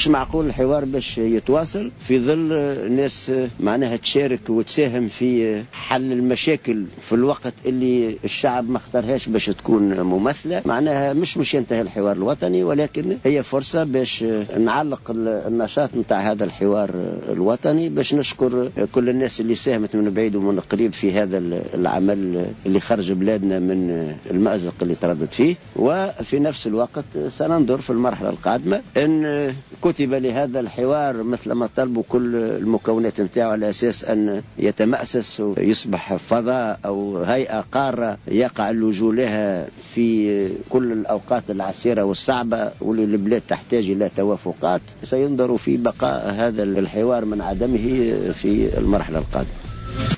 معقول الحوار باش يتواصل في ظل ناس معناها تشارك وتساهم في حل المشاكل في الوقت اللي الشعب ما اختارهاش باش تكون ممثلة. معناها مش ينتهي الحوار الوطني، ولكن هي فرصة باش نعلق النشاط متاع هذا الحوار الوطني، باش نشكر كل الناس اللي ساهمت من بعيد ومن قريب في هذا العمل اللي خرج بلادنا من المأزق اللي تردد فيه. وفي نفس الوقت سننظر في المرحلة القادمة أن كتب لهذا الحوار مثل ما طلبوا كل المكونات نتاعو، على أساس أن يتمأسس ويصبح فضاء أو هيئة قارة يقع اللجوء لها في كل الأوقات العسيرة والصعبة، واللي البلاد تحتاج إلى توافقات. سينظر في بقاء هذا الحوار من عدمه في المرحلة القادمة.